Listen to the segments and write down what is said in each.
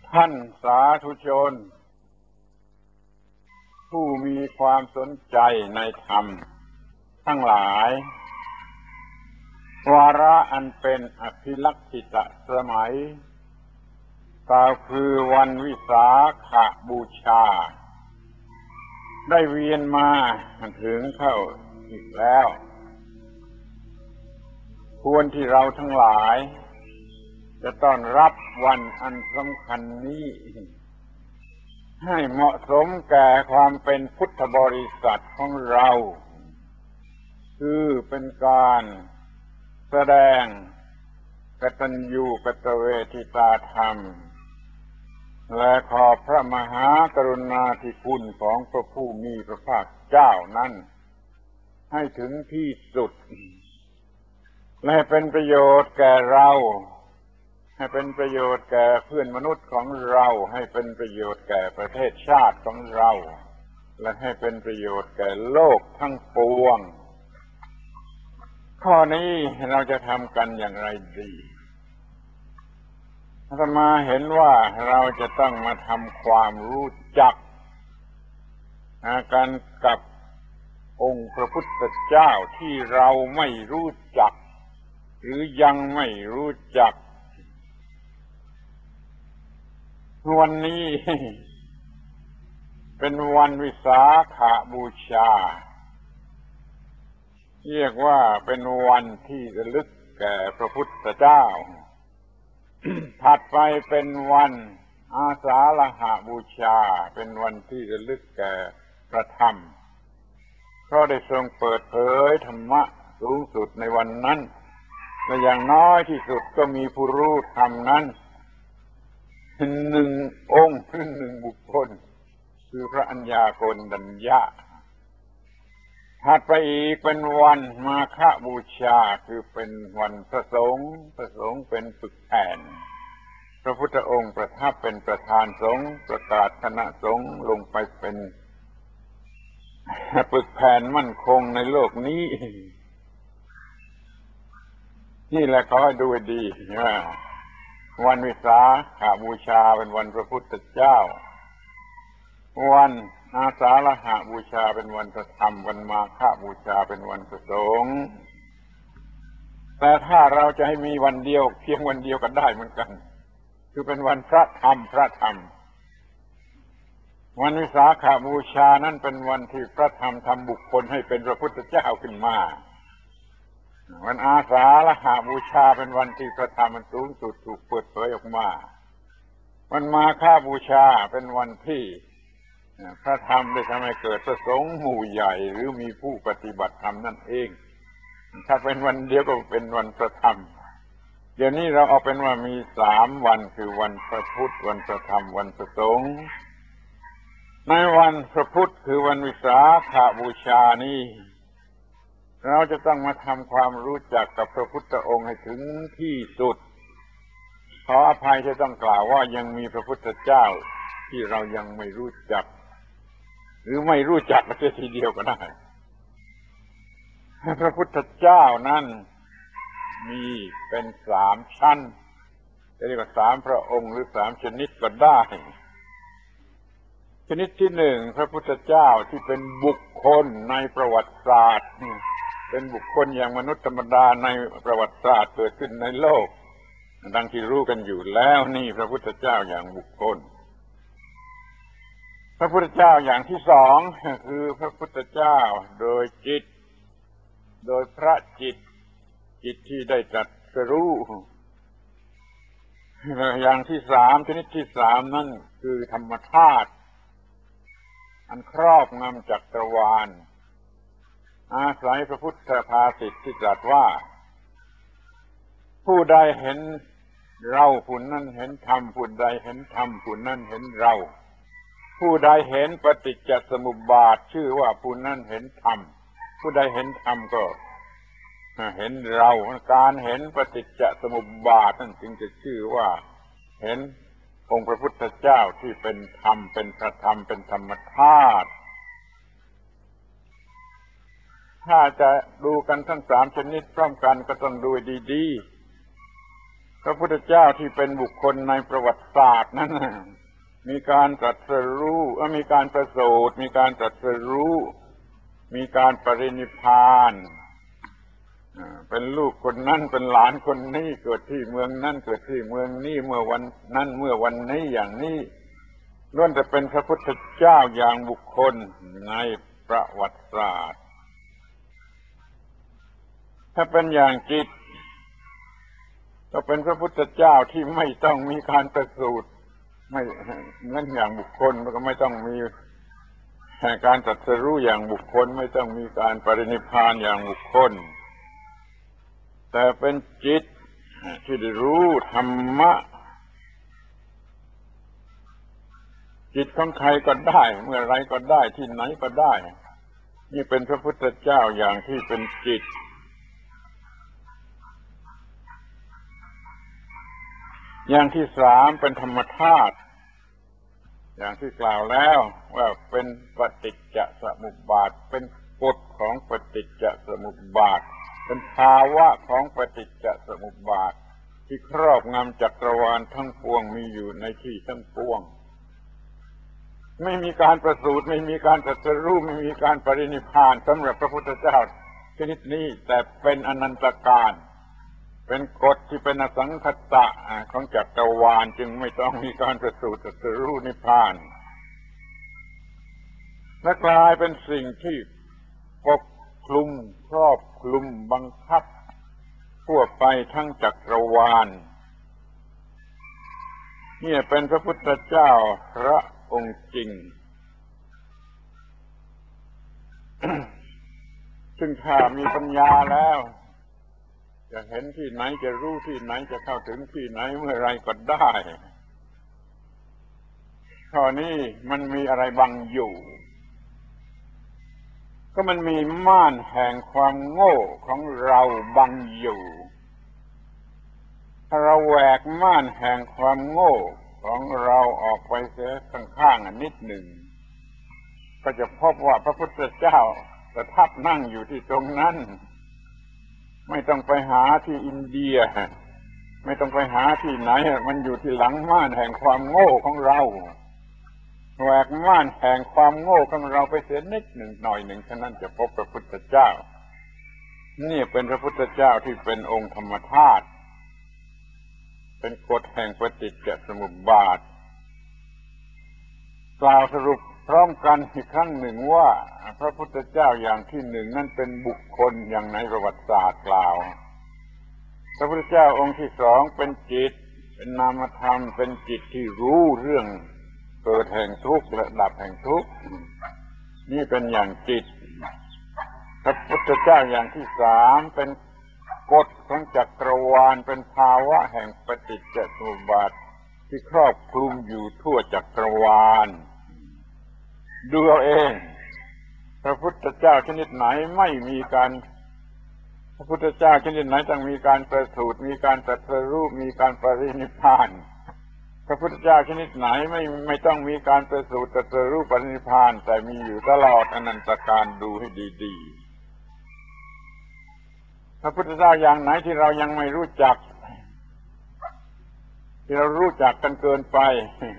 ท่านสาธุชนผู้มีความสนใจในธรรมทั้งหลายวาระอันเป็นอภิลักษิตสมัยก็คือวันวิสาขบูชาได้เวียนมาถึงเข้าอีกแล้วควรที่เราทั้งหลายจะต้อนรับวันอันสำคัญนี้ให้เหมาะสมแก่ความเป็นพุทธบริษัทของเราคือเป็นการแสดงกตัญญูกตเวทิตาธรรมและขอพระมหากรุณาธิคุณของพระผู้มีพระภาคเจ้านั้นให้ถึงที่สุดและเป็นประโยชน์แก่เราให้เป็นประโยชน์แก่เพื่อนมนุษย์ของเราให้เป็นประโยชน์แก่ประเทศชาติของเราและให้เป็นประโยชน์แก่โลกทั้งปวงข้อนี้เราจะทำกันอย่างไรดีอาตมาเห็นว่าเราจะต้องมาทำความรู้จักกันกับองค์พระพุทธเจ้าที่เราไม่รู้จักหรือยังไม่รู้จักวันนี้เป็นวันวิสาขบูชาเรียกว่าเป็นวันที่ระลึกแก่พระพุทธเจ้า ถัดไปเป็นวันอาสาฬหบูชาเป็นวันที่ระลึกแก่พระธรรมเพราะได้ทรงเปิดเผยธรรมะสูงสุดในวันนั้นและอย่างน้อยที่สุดก็มีผู้รู้ธรรมนั้นหนึ่งองค์หรือหนึ่งบุคคลคือพระอัญญาโกณฑัญญะถัดไปอีกเป็นวันมาฆบูชาคือเป็นวันพระสงฆ์เป็นปึกแผ่นพระพุทธองค์ประทับเป็นประธานสงฆ์ประกาศคณะสงฆ์ลงไปเป็นปึกแผ่นมั่นคงในโลกนี้นี่แหละขอให้ดูให้ดีว่าวันวิสาขบูชาเป็นวันพระพุทธเจ้าวันอาสาฬหบูชาเป็นวันพระธรรมวันมาฆบูชาเป็นวันพระสงฆ์แต่ถ้าเราจะให้มีวันเดียวเพียงวันเดียวกันได้เหมือนกันคือเป็นวันพระธรรมวันวิสาขบูชานั้นเป็นวันที่พระธรรมทำบุคคลให้เป็นพระพุทธเจ้าขึ้นมาวันอาสาฬหบูชาเป็นวันที่พระธรรมมันสูงสุดถูกเปิดเผยออกมาวันมาฆบูชาเป็นวันที่พระธรรมได้ทำให้เกิดพระสงฆ์หมู่ใหญ่หรือมีผู้ปฏิบัติธรรมนั่นเองถ้าเป็นวันเดียวก็เป็นวันพระธรรมเดี๋ยวนี้เราเอาเป็นว่ามี3 วันคือวันพระพุธวันพระธรรมวันพระสงฆ์ในวันพระพุธคือวันวิสาขบูชานี้เราจะต้องมาทำความรู้จักกับพระพุทธองค์ให้ถึงที่สุดขออภัยที่ต้องกล่าวว่ายังมีพระพุทธเจ้าที่เรายังไม่รู้จักหรือไม่รู้จักกันทีเดียวก็ได้พระพุทธเจ้านั้นมีเป็น3 ชั้นจะเรียกว่า3 พระองค์หรือ3 ชนิดก็ได้ชนิดที่1พระพุทธเจ้าที่เป็นบุคคลในประวัติศาสตร์เป็นบุคคลอย่างมนุษย์ธรรมดาในประวัติศาสตร์เกิดขึ้นในโลกดังที่รู้กันอยู่แล้วนี่พระพุทธเจ้าอย่างบุคคลพระพุทธเจ้าอย่างที่2คือพระพุทธเจ้าโดยจิตโดยพระจิตที่ได้ตรัสรู้อย่างที่3ชนิดที่3นั่นคือธรรมธาตุอันครอบงำจักรวาลอาศัยพระพุทธภาษิตที่ตรัสว่าผู้ใดเห็นเราผู้นั้นเห็นธรรมผู้ใดเห็นธรรมผู้นั้นเห็นเราผู้ใดเห็นปฏิจจสมุปบาทชื่อว่าผู้นั้นเห็นธรรมผู้ใดเห็นธรรมก็เห็นเราการเห็นปฏิจจสมุปบาทนั่นจึงจะชื่อว่าเห็นองค์พระพุทธเจ้าที่เป็นธรรมเป็นพระธรรมเป็นธรรมธาตุถ้าจะดูกันทั้ง3 ชนิดพร้อมกันก็ต้องดูดีๆพระพุทธเจ้าที่เป็นบุคคลในประวัติศาสตร์นั้นมีการตรัสรู้มีการประสูติมีการตรัสรู้มีการปรินิพพานเป็นลูกคนนั้นเป็นหลานคนนี้เกิดที่เมืองนั้นเกิดที่เมืองนี้เมื่อวันนั้นเมื่อวันนี้อย่างนี้ล้วนแต่เป็นพระพุทธเจ้าอย่างบุคคลในประวัติศาสตร์ถ้าเป็นอย่างจิตก็เป็นพระพุทธเจ้าที่ไม่ต้องมีการประสูติไม่เหมือนอย่างบุคคลมันก็ไม่ต้องมีการตรัสรู้อย่างบุคคลไม่ต้องมีการปรินิพพานอย่างบุคคลแต่เป็นจิตที่ได้รู้ธรรมะจิตของใครก็ได้เมื่อไรก็ได้ที่ไหนก็ได้นี่เป็นพระพุทธเจ้าอย่างที่เป็นจิตอย่างที่สามเป็นธรรมธาตุอย่างที่กล่าวแล้วว่าเป็นปฏิจจสมุปบาทเป็นกฎของปฏิจจสมุปบาทเป็นภาวะของปฏิจจสมุปบาทที่ครอบงำจักรวาลทั้งปวงมีอยู่ในที่ทั้งปวงไม่มีการประสูติไม่มีการตรัสรู้ไม่มีการปรินิพพานสำหรับพระพุทธเจ้าชนิดนี้แต่เป็นอนันตการเป็นกฎที่เป็นอสังขตะของจักรวาลจึงไม่ต้องมีการประสูติตรัสรู้นิพพานและกลายเป็นสิ่งที่ปกคลุมครอบคลุมบังคับทั่วไปทั้งจักรวาลนี่เป็นพระพุทธเจ้าพระองค์จริง ซึ่งถ้ามีปัญญาแล้วจะเห็นที่ไหนจะรู้ที่ไหนจะเข้าถึงที่ไหนเมื่อไรก็ได้ข้อนี้มันมีอะไรบังอยู่ก็มันมีม่านแห่งความโง่ของเราบังอยู่ถ้าเราแหวกม่านแห่งความโง่ของเราออกไปเสียข้างๆนิดหนึ่งก็จะพบว่าพระพุทธเจ้าประทับนั่งอยู่ที่ตรงนั้นไม่ต้องไปหาที่อินเดียไม่ต้องไปหาที่ไหนมันอยู่ที่หลังม่านแห่งความโง่ของเราแหวกม่านแห่งความโง่ของเราไปเสียนิดหนึ่งหน่อยหนึ่งฉะนั้นจะพบพระพุทธเจ้านี่เป็นพระพุทธเจ้าที่เป็นองค์ธรรมธาตุเป็นกฎแห่งปฏิจจสมุปบาทกล่าวสรุปพร้อมกันอีกครั้งหนึ่งว่าพระพุทธเจ้าอย่างที่หนึ่งนั่นเป็นบุคคลอย่างในประวัติศาสตร์กล่าวพระพุทธเจ้าองค์ที่สองเป็นจิตเป็นนามธรรมเป็นจิตที่รู้เรื่องเกิดแห่งทุกข์และดับแห่งทุกข์นี่เป็นอย่างจิตพระพุทธเจ้าอย่างที่สามเป็นกฎของจักรวาลเป็นภาวะแห่งปฏิจจสมุปบาทที่ครอบคลุมอยู่ทั่วจักรวาลดูเอาเองพระพุทธเจ้าชนิดไหนไม่มีการพระพุทธเจ้าชนิดไหนต้องมีการประสูติมีการตรัสรู้มีการปรินิพพานพระพุทธเจ้าชนิดไหนไม่ต้องมีการประสูติตรัสรู้ปรินิพพานแต่มีอยู่ตลอดอนันตกาลดูให้ดีๆพระพุทธเจ้าอย่างไหนที่เรายังไม่รู้จักที่เรารู้จักกันเกินไป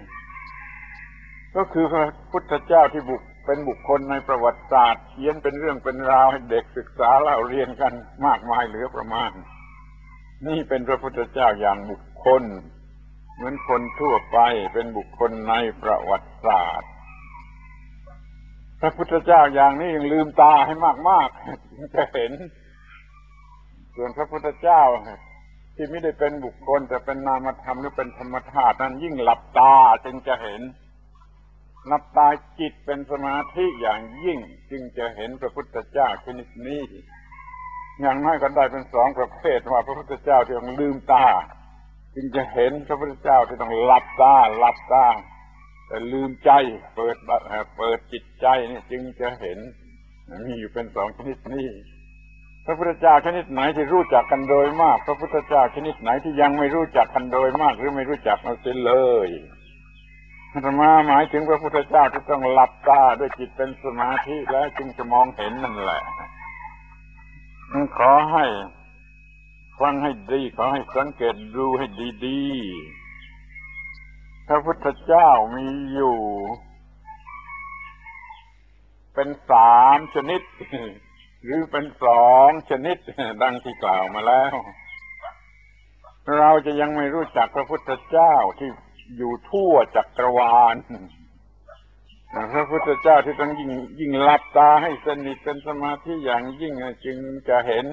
ก็คือพระพุทธเจ้าที่เป็นบุคคลในประวัติศาสตร์เขียนเป็นเรื่องเป็นราวให้เด็กศึกษาเล่าเรียนกันมากมายเหลือประมาณนี่เป็นพระพุทธเจ้าอย่างบุคคลเหมือนคนทั่วไปเป็นบุคคลในประวัติศาสตร์พระพุทธเจ้าอย่างนี้ยังลืมตาให้มากๆจึงจะเห็นส่วนพระพุทธเจ้าที่ไม่ได้เป็นบุคคลแต่เป็นนามธรรมหรือเป็นธรรมธาตุนั้นยิ่งหลับตาจึงจะเห็นหลับตาจิตเป็นสมาธิอย่างยิ่งจึงจะเห็นพระพุทธเจ้าชนิดนี้อย่างน้อยก็ได้เป็นสองประเภทว่าพระพุทธเจ้าที่ต้องลืมตาจึงจะเห็นพระพุทธเจ้าที่ต้องหลับตาแต่ลืมใจเปิดจิตใจนี่จึงจะเห็นมีอยู่เป็นสองชนิดนี้พระพุทธเจ้าชนิดไหนที่รู้จักกันโดยมากพระพุทธเจ้าชนิดไหนที่ยังไม่รู้จักกันโดยมากหรือไม่รู้จักเอาเสียเลยอาตมาหมายถึงพระพุทธเจ้าที่ต้องหลับตาด้วยจิตเป็นสมาธิแล้วจึงจะมองเห็นนั่นแหละขอให้ฟังให้ดีขอให้สังเกตดูให้ดีๆพระพุทธเจ้ามีอยู่เป็น3 ชนิดหรือเป็น2 ชนิดดังที่กล่าวมาแล้วเราจะยังไม่รู้จักพระพุทธเจ้าที่อยู่ทั่วจักรวาลพระพุทธเจ้าที่ต้องยิ่งหลับตาให้สนิทเป็นสมาธิอย่างยิ่งจึงจะเห็น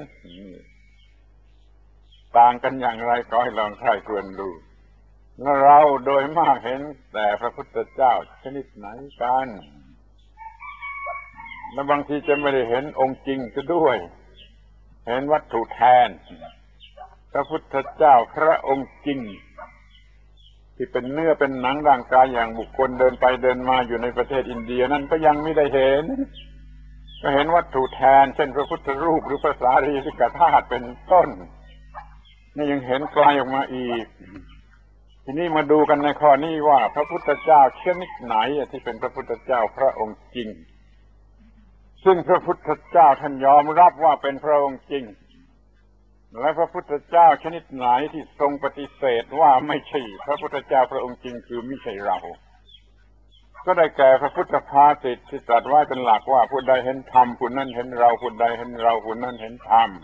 ต่างกันอย่างไรก็ให้ลองใคร่ครวญดูแล้วเราโดยมากเห็นแต่พระพุทธเจ้าชนิดไหนกันและบางทีจะไม่ได้เห็นองค์จริงซะด้วยเห็นวัตถุแทนพระพุทธเจ้าพระองค์จริงที่เป็นเนื้อเป็นหนังร่างกายอย่างบุคคลเดินไปเดินมาอยู่ในประเทศอินเดียนั่นก็ยังไม่ได้เห็นก็เห็นวัตถุแทนเช่นพระพุทธรูปหรือพระสารีริกธาตุเป็นต้นนี่ยังเห็นไกลออกมาอีกทีนี้มาดูกันในข้อนี้ว่าพระพุทธเจ้าชนิดไหนที่เป็นพระพุทธเจ้าพระองค์จริงซึ่งพระพุทธเจ้าท่านยอมรับว่าเป็นพระองค์จริงและพระพุทธเจ้าชนิดไหนที่ทรงปฏิเสธว่าไม่ใช่พระพุทธเจ้าพระองค์จริงคือไม่ใช่เราก็ได้แก่พระพุทธภาษิตที่ตรัสไว้เป็นหลักว่าผู้ใดเห็นธรรมผู้นั้นเห็นเราผู้ใดเห็นเราผู้นั้นเห็นธรรม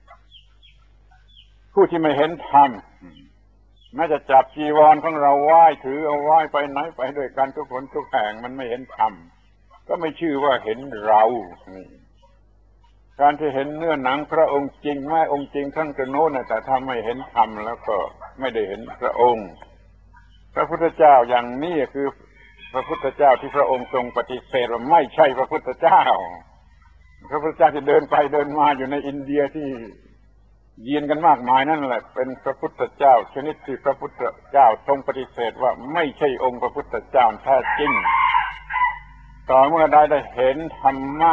ผู้ที่ไม่เห็นธรรมแม้จะจับจีวรของเราไหว้ถือเอาไหว้ไปไหนไปด้วยกันทุกคนทุกแห่งมันไม่เห็นธรรมก็ไม่ชื่อว่าเห็นเราการที่เห็นเนื้อหนังพระองค์จริงแม้องค์จริงทั้งจะโน้นแต่ถ้าไม่เห็นธรรมแล้วก็ไม่ได้เห็นพระองค์พระพุทธเจ้าอย่างนี้คือพระพุทธเจ้าที่พระองค์ทรงปฏิเสธว่าไม่ใช่พระพุทธเจ้าพระพุทธเจ้าที่เดินไปเดินมาอยู่ในอินเดียที่เยียนกันมากมายนั่นแหละเป็นพระพุทธเจ้าชนิดที่พระพุทธเจ้าทรงปฏิเสธว่าไม่ใช่องค์พระพุทธเจ้าแท้จริงต่อเมื่อได้เห็นธรรมะ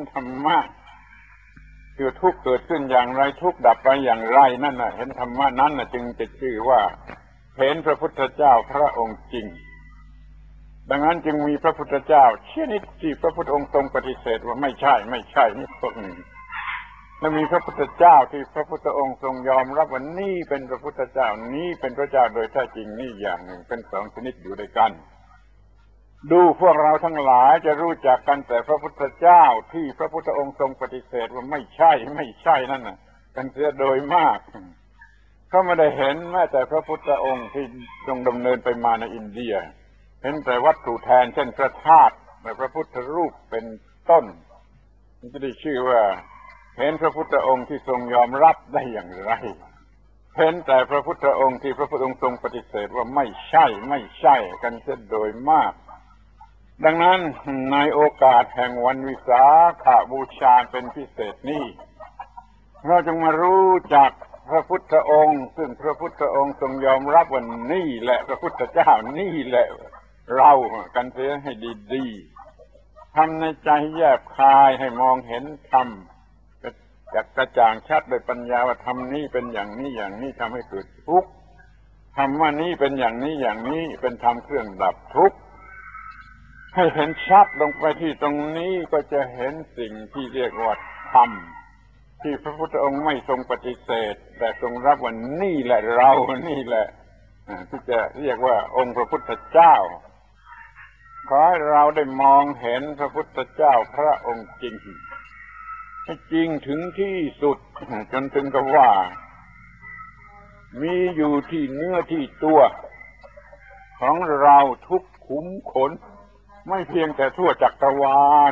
คือทุกข์เกิดขึ้นอย่างไรทุกข์ดับไปอย่างไรนั่นน่ะเห็นธรรมะนั้นน่ะจึงจะชื่อว่าเห็นพระพุทธเจ้าพระองค์จริงดังนั้นจึงมีพระพุทธเจ้าชนิดที่พระพุทธองค์ทรงปฏิเสธว่าไม่ใช่นี่พวกหนึ่งและมีพระพุทธเจ้าที่พระพุทธองค์ทรงยอมรับว่านี่เป็นพระพุทธเจ้านี้เป็นพระเจ้าโดยแท้จริงนี่อย่างหนึ่งเป็น2 ชนิดอยู่ด้วยกันดูพวกเราทั้งหลายจะรู้จักกันแต่พระพุทธเจ้าที่พระพุทธองค์ทรงปฏิเสธว่าไม่ใช่นั่นน่ะกันเสียโดยมากเขาไม่ได้เห็นแม้แต่พระพุทธองค์ที่ทรงดำเนินไปมาในอินเดียเห็นแต่วัตถุแทนเช่นพระธาตุและพระพุทธรูปเป็นต้นมันจะได้ชื่อว่าเห็นพระพุทธองค์ที่ทรงยอมรับได้อย่างไรเห็นแต่พระพุทธองค์ที่พระพุทธองค์ทรงปฏิเสธว่าไม่ใช่กันเสียโดยมากดังนั้นในโอกาสแห่งวันวิสาขบูชาเป็นพิเศษนี้เราจึงมารู้จักพระพุทธองค์ซึ่งพระพุทธองค์ทรงยอมรับว่านี่แหละพระพุทธเจ้านี่แหละเรากันเสียให้ดีๆทำในใจแยบคายให้มองเห็นธรรมกระจ่างชัดโดยปัญญาว่าธรรมนี้เป็นอย่างนี้ทำให้เกิดทุกข์ธรรมะนี้เป็นอย่างนี้เป็นธรรมเครื่องดับทุกข์ให้เห็นชัดลงไปที่ตรงนี้ก็จะเห็นสิ่งที่เรียกว่าธรรมที่พระพุทธองค์ไม่ทรงปฏิเสธแต่ทรงรับว่านี่แหละเรานี่แหละที่จะเรียกว่าองค์พระพุทธเจ้าขอให้เราได้มองเห็นพระพุทธเจ้าพระองค์จริงให้จริงถึงที่สุดจนถึงกับว่ามีอยู่ที่เนื้อที่ตัวของเราทุกขุมขนไม่เพียงแต่ทั่วจักรวาล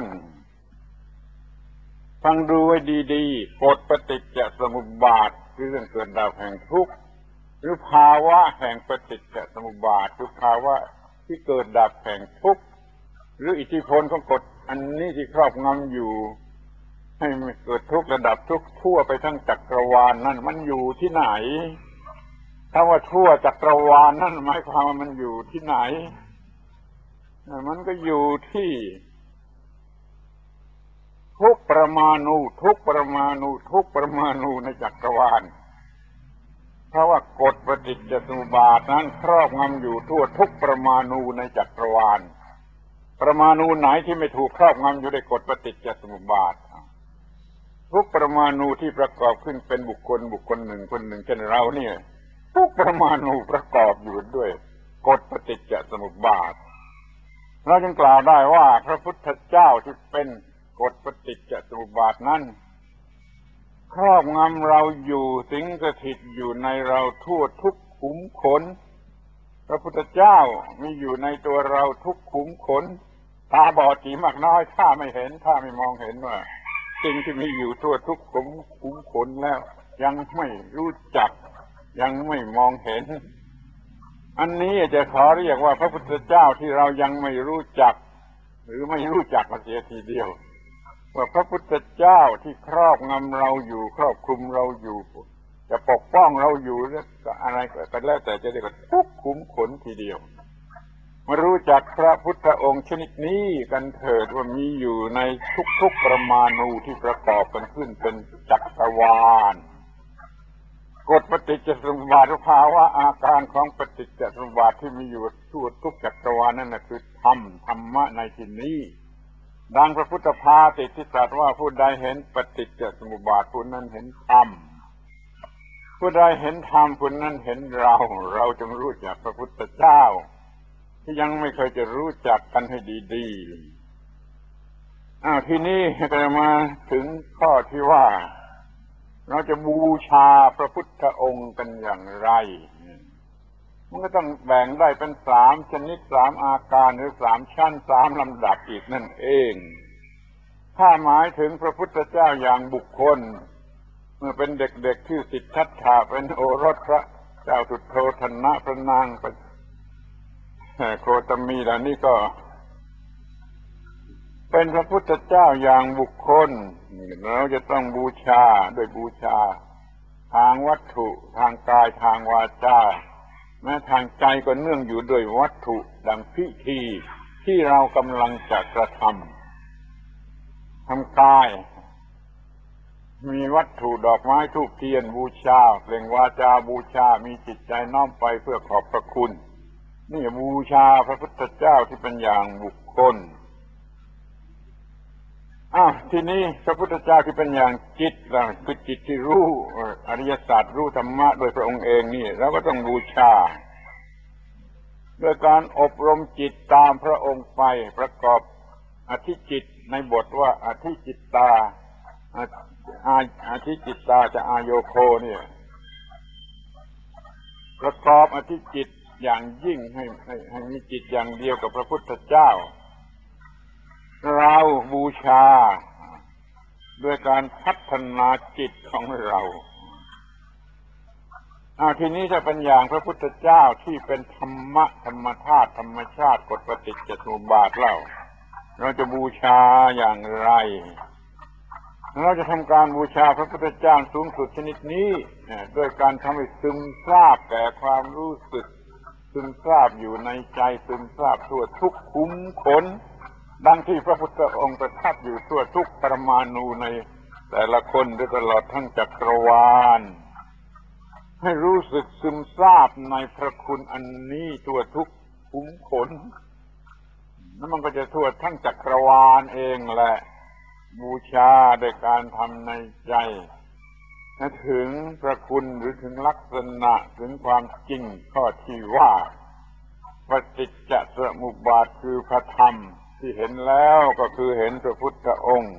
ฟังดูให้ดีๆกฎปฏิจจสมุปบาทคือเรื่องเกิดดับแห่งทุกข์หรือภาวะแห่งปฏิจจสมุปบาทคือภาวะที่เกิดดับแห่งทุกข์หรืออิทธิพลของกฎอันนี้ที่ครอบงำอยู่ให้เกิดทุกข์ระดับทุกข์ทั่วไปทั้งจักรวาลนั่นมันอยู่ที่ไหนถ้าว่าทั่วจักรวาลนั่นหมายความว่ามันอยู่ที่ไหนมันก็อยู่ที่ทุกปรมาณูในจักรวาลเพราะว่ากฎปฏิจจสมุปบาทนั้นครอบงำอยู่ทั่วทุกปรมาณูในจักรวาลปรมาณูไหนที่ไม่ถูกครอบงำอยู่ในกฎปฏิจจสมุปบาททุกปรมาณูที่ประกอบขึ้นเป็นบุคคลหนึ่งคนหนึ่งเช่นเราเนี่ยทุกปรมาณูประกอบอยู่ด้วยกฎปฏิจจสมุปบาทเราจึงกล่าวได้ว่าพระพุทธเจ้าที่เป็นกฎปฏิจจสมุปบาทนั้นครอบงำเราอยู่สิงสถิตอยู่ในเราทั่วทุกขุมขนพระพุทธเจ้ามีอยู่ในตัวเราทุกขุมขนตาบอดกี่มากน้อยถ้าไม่เห็นถ้าไม่มองเห็นว่าสิ่งที่มีอยู่ทั่วทุกขุมขนแล้วยังไม่รู้จักยังไม่มองเห็นอันนี้จะขอเรียกว่าพระพุทธเจ้าที่เรายังไม่รู้จักหรือไม่รู้จักมาเสียทีเดียวว่าพระพุทธเจ้าที่ครอบงำเราอยู่ครอบคลุมเราอยู่จะปกป้องเราอยู่หรืออะไรก็แล้วแต่จะเรียกว่าทุกขุมขนทีเดียวมารู้จักพระพุทธองค์ชนิดนี้กันเถิดว่ามีอยู่ในทุกๆประมาณูที่ประกอบกันขึ้นเป็นจักรวาลกฎปฏิจจสมุปบาทภาวะอาการของปฏิจจสมุปบาทที่มีอยู่ทั่วทุกจักรวาลนั่นคือธรรมะในที่นี้ดังพระพุทธภาษิตที่ตรัสว่าผู้ใดเห็นปฏิจจสมุปบาทผู้นั้นเห็นธรรมผู้ใดเห็นธรรมผู้นั้นเห็นเราจงรู้จักพระพุทธเจ้าที่ยังไม่เคยจะรู้จักกันให้ดีๆทีนี้ก็มาถึงข้อที่ว่าเราจะบูชาพระพุทธองค์กันอย่างไรมันก็ต้องแบ่งได้เป็น3ชนิด3อาการหรือ3ชั้น3ลำดับอีกนั่นเองถ้าหมายถึงพระพุทธเจ้าอย่างบุคคลเมื่อเป็นเด็กๆชื่อสิทธัตถะเป็นโอรสพระเจ้าสุโธทนะพระนางโคตมีเหล่านี้ก็เป็นพระพุทธเจ้าอย่างบุคคลเราจะต้องบูชาด้วยบูชาทางวัตถุทางกายทางวาจาแม้ทางใจก็เนื่องอยู่ด้วยวัตถุดังพิธีที่เรากำลังจะกระทำกายมีวัตถุดอกไม้ธูปเทียนบูชาเปล่งวาจาบูชามีจิตใจน้อมไปเพื่อขอบพระคุณนี่บูชาพระพุทธเจ้าที่เป็นอย่างบุคคลทีนี้พระพุทธเจ้าที่เป็นอย่างจิตล่ะคือจิตที่รู้อริยสัจรู้ธรรมะโดยพระองค์เองนี่เราก็ต้องบูชาด้วยการอบรมจิตตามพระองค์ไปประกอบอธิจิตในบทว่าอธิจิตตาอธิจิตตาจะอาโยโคเนี่ยประกอบอธิจิตอย่างยิ่งให้มีจิตอย่างเดียวกับพระพุทธเจ้าเราบูชาด้วยการพัฒนาจิตของเราทีนี้ถ้าเป็นอย่างพระพุทธเจ้าที่เป็นธรรมะธรรมธาตุธรรมชาติกฎปฏิจจสมุปบาทเราจะบูชาอย่างไรเราจะทำการบูชาพระพุทธเจ้าสูงสุดชนิดนี้ด้วยการทำให้ซึมซาบแก่ความรู้สึกซึมซาบอยู่ในใจซึมซาบทั่วทุกขุมขนดังที่พระพุทธองค์ประทับอยู่ทั่วทุกปรมาณูในแต่ละคนด้วยตลอดทั้งจักรวาลให้รู้สึกซึมซาบในพระคุณอันนี้ทั่วทุกขุมขนแล้วมันก็จะทั่วทั้งจักรวาลเองแหละบูชาโดยการทำในใจถึงพระคุณหรือถึงลักษณะถึงความจริงข้อที่ว่าปฏิจจสมุปบาทคือพระธรรมที่เห็นแล้วก็คือเห็นพระพุทธองค์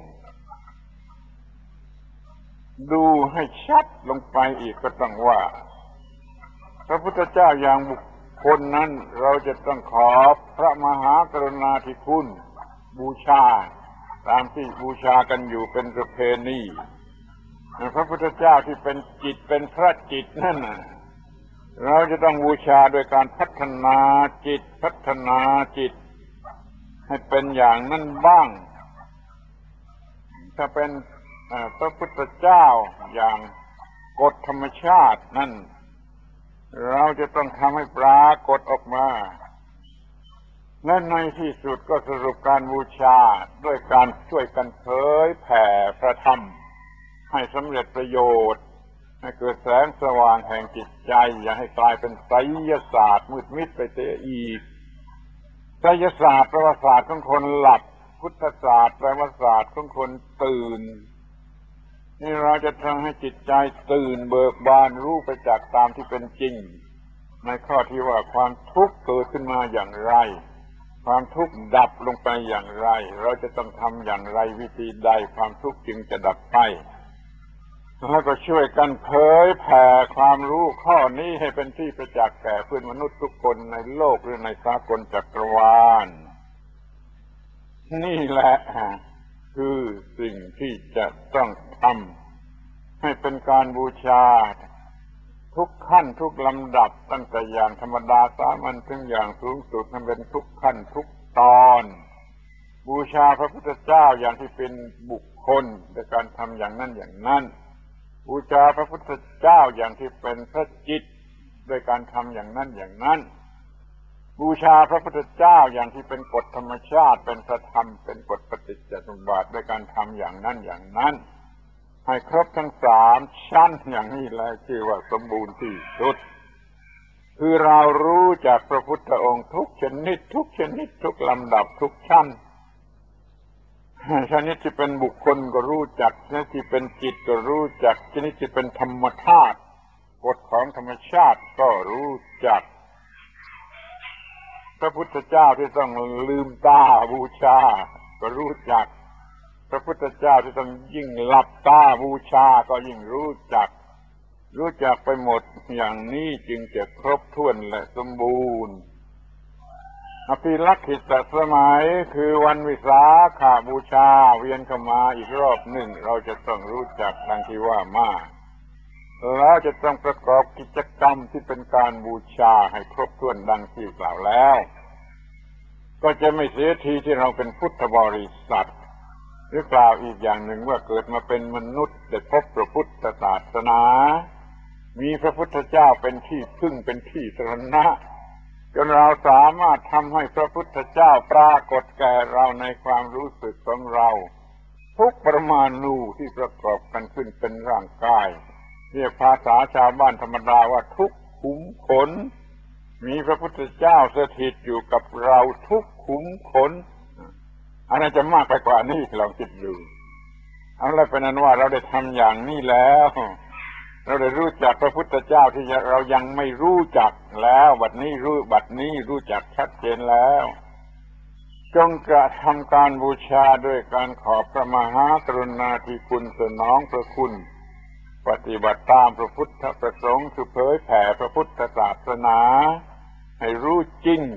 ดูให้ชัดลงไปอีกก็ต้องว่าพระพุทธเจ้าอย่างบุคคลนั้นเราจะต้องขอพระมหากรุณาธิคุณบูชาตามที่บูชากันอยู่เป็นประเพณีพระพุทธเจ้าที่เป็นจิตเป็นพระจิตนั่นเราจะต้องบูชาโดยการพัฒนาจิตให้เป็นอย่างนั้นบ้างถ้าเป็นพระพุทธเจ้าอย่างกฎธรรมชาตินั่นเราจะต้องทำให้ปรากฏออกมาและในที่สุดก็สรุปการบูชาด้วยการช่วยกันเผยแผ่พระธรรมให้สำเร็จประโยชน์ให้เกิดแสงสว่างแห่งจิตใจอย่าให้กลายเป็นไสยศาสตร์มืดมิดไปเสียอีกไสยศาสตร์แปลว่าศาสตร์ของคนหลับพุทธศาสตร์แปลว่าศาสตร์ของคนตื่นนี่เราจะทำให้จิตใจตื่นเบิกบานรู้ประจักษ์ตามที่เป็นจริงในข้อที่ว่าความทุกข์เกิดขึ้นมาอย่างไรความทุกข์ดับลงไปอย่างไรเราจะต้องทำอย่างไรวิธีใดความทุกข์จึงจะดับไปแล้วก็ช่วยกันเผยแผ่ความรู้ข้อนี้ให้เป็นที่ประจักษ์แก่เพื่อนมนุษย์ทุกคนในโลกหรือในสากลจักรวาลนี่แหละคือสิ่งที่จะต้องทำให้เป็นการบูชาทุกขั้นทุกลำดับตั้งแต่อย่างธรรมดาสามัญถึงอย่างสูงสุดนั้นเป็นทุกขั้นทุกตอนบูชาพระพุทธเจ้าอย่างที่เป็นบุคคลในการทำอย่างนั้นอย่างนั้นบูชาพระพุทธเจ้าอย่างที่เป็นพระจิตโดยการทำอย่างนั้นอย่างนั้นบูชาพระพุทธเจ้าอย่างที่เป็นกฎธรรมชาติเป็นพระธรรมเป็นกฎปฏิจจสมุปบาทโดยการทำอย่างนั้นอย่างนั้นให้ครบทั้งสามชั้นอย่างนี้แหละชื่อว่าสมบูรณ์ที่สุดคือเรารู้จักพระพุทธองค์ทุกชนิดทุกชนิดทุกลำดับทุกชั้นชนิดที่เป็นบุคคลก็รู้จักชนิดที่เป็นจิตก็รู้จักชนิดที่เป็นธรรมธาตุกฎของธรรมชาติก็รู้จักพระพุทธเจ้าที่ต้องลืมตาบูชาก็รู้จักพระพุทธเจ้าที่ต้องยิ่งหลับตาบูชาก็ยิ่งรู้จักไปหมดอย่างนี้จึงจะครบถ้วนและสมบูรณ์อภิลักขิตสมัยคือวันวิสาขบูชาเวียนเข้ามาอีกรอบหนึ่งเราจะต้องรู้จักดังที่ว่ามาแล้วจะต้องประกอบกิจกรรมที่เป็นการบูชาให้ครบถ้วนดังที่กล่าวแล้วก็จะไม่เสียทีที่เราเป็นพุทธบริษัทหรือกล่าวอีกอย่างหนึ่งว่าเกิดมาเป็นมนุษย์ได้พบพระพุทธศาสนามีพระพุทธเจ้าเป็นที่พึ่งเป็นที่สรณะจนเราสามารถทำให้พระพุทธเจ้าปรากฏแก่เราในความรู้สึกของเราทุกปรมาณูที่ประกอบกันขึ้นเป็นร่างกายเรียกภาษาชาวบ้านธรรมดาว่าทุกขุมขนมีพระพุทธเจ้าสถิตอยู่กับเราทุกขุมขนอันนั้นจะมากไปกว่านี้ลองคิดดูเอาละเป็นนั้นว่าเราได้ทำอย่างนี้แล้วเราได้รู้จักพระพุทธเจ้าที่เรายังไม่รู้จักแล้วบัดนี้รู้จักชัดเจนแล้วจงกระทำการบูชาด้วยการขอบพระมหากรุณาธิคุณสนองพระคุณปฏิบัติตามพระพุทธประสงค์คือเผยแผ่พระพุทธศาสนาให้รู้จริง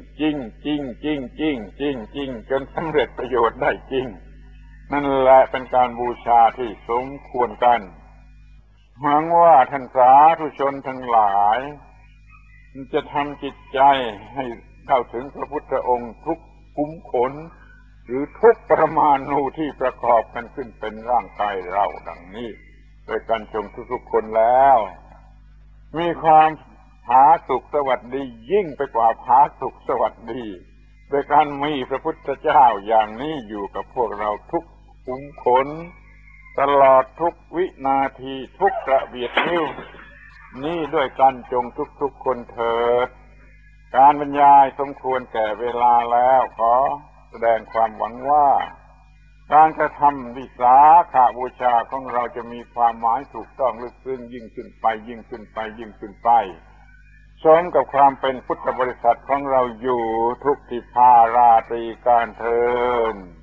จนสำเร็จประโยชน์ได้จริงนั่นแหละเป็นการบูชาที่สมควรกันหวังว่าท่านสาธุชนทั้งหลายจะทำจิตใจให้เข้าถึงพระพุทธองค์ทุกขุมขนหรือทุกปรมาณูที่ประกอบกันขึ้นเป็นร่างกายเราดังนี้โดยการชมทุกๆคนแล้วมีความผาสุกสวัสดียิ่งไปกว่าผาสุกสวัสดีโดยการมีพระพุทธเจ้าอย่างนี้อยู่กับพวกเราทุกขุมขนตลอดทุกวินาทีทุกกระเบียดนิ้วนี่ด้วยกันจงทุกคนเถิดการบรรยายสมควรแก่เวลาแล้วขอแสดงความหวังว่าการกระทำวิสาขบูชาของเราจะมีความหมายถูกต้องลึกซึ้งยิ่งขึ้นไปสมกับความเป็นพุทธบริษัทของเราอยู่ทุกทิพาราตรีการเทิน